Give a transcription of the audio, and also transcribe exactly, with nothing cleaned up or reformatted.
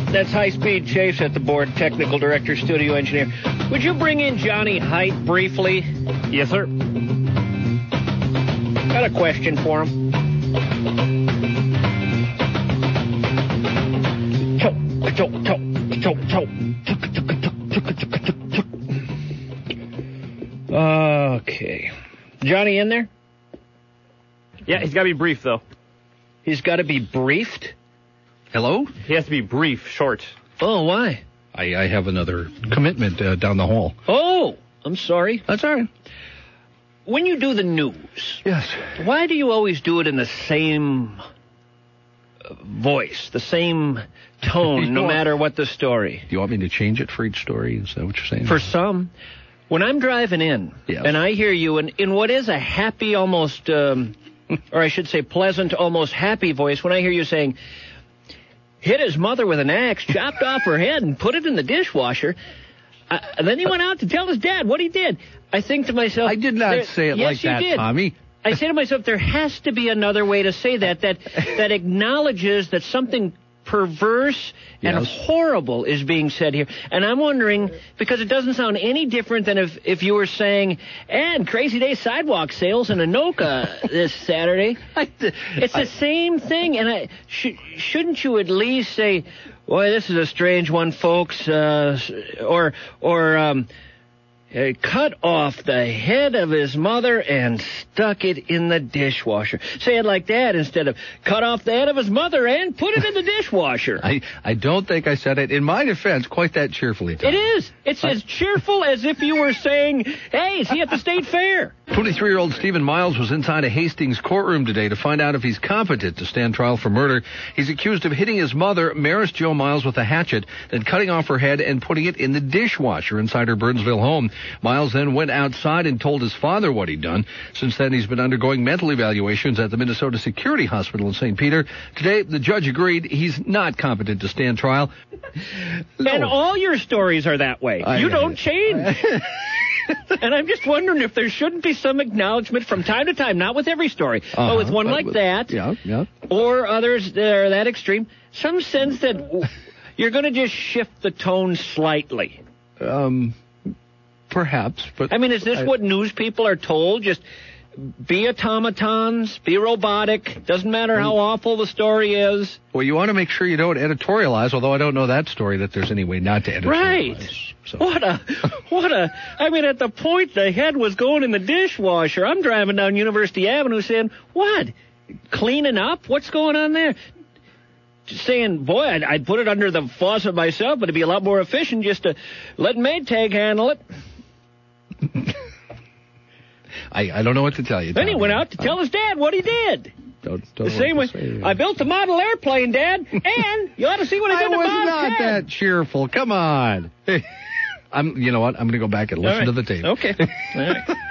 That's High Speed Chase at the board, technical director, studio engineer. Would you bring in Johnny Height briefly? Yes, sir. Got a question for him. Okay. Johnny in there? Yeah, he's got to be brief, though. He's got to be briefed? Hello? He has to be brief, short. Oh, why? I, I have another commitment uh, down the hall. Oh, I'm sorry. That's all right. When you do the news, yes, why do you always do it in the same voice, the same tone, no matter what the story? Do you want me to change it for each story? Is that what you're saying? For some. When I'm driving in, yes. and I hear you in, in what is a happy, almost, um, or I should say pleasant, almost happy voice, when I hear you saying, hit his mother with an axe, chopped off her head, and put it in the dishwasher, uh, and then he went out to tell his dad what he did. I think to myself... I did not there, say it yes, like that, did. Tommy. I say to myself, there has to be another way to say that, that, that acknowledges that something perverse and yes. horrible is being said here. And I'm wondering, because it doesn't sound any different than if, if you were saying, and Crazy Day sidewalk sales in Anoka this Saturday. It's the I, same thing. And I, sh- shouldn't you at least say, boy, this is a strange one, folks, uh, or, or, um, Uh, cut off the head of his mother and stuck it in the dishwasher. Say it like that instead of cut off the head of his mother and put it in the dishwasher. I, I don't think I said it, in my defense, quite that cheerfully, Tom. It is. It's I... as cheerful as if you were saying, hey, is he at the state fair? twenty-three-year-old Stephen Miles was inside a Hastings courtroom today to find out if he's competent to stand trial for murder. He's accused of hitting his mother, Maris Jo Miles, with a hatchet, then cutting off her head and putting it in the dishwasher inside her Burnsville home. Miles then went outside and told his father what he'd done. Since then, he's been undergoing mental evaluations at the Minnesota Security Hospital in Saint Peter. Today, the judge agreed he's not competent to stand trial. No. And all your stories are that way. I, you don't I, change. I, And I'm just wondering if there shouldn't be some acknowledgement from time to time, not with every story, uh-huh. but with one like that, yeah, yeah. or others that are that extreme, some sense that you're going to just shift the tone slightly. Um, perhaps, but... I mean, is this I, what news people are told? Just be automatons, be robotic, doesn't matter how awful the story is. Well, you want to make sure you don't editorialize, although I don't know that story that there's any way not to editorialize. Right. So. What a, what a, I mean, at the point the head was going in the dishwasher, I'm driving down University Avenue saying, what, cleaning up? What's going on there? Just saying, boy, I'd, I'd put it under the faucet myself, but it'd be a lot more efficient just to let Maytag handle it. I, I don't know what to tell you, Then Tommy. he went out to tell his dad what he did. Don't, don't the same way, say, I built a model airplane, Dad, and you ought to see what I did I to was Bob's not head. that cheerful. Come on. I'm. You know what? I'm going to go back and listen right. to the tape. Okay. All right.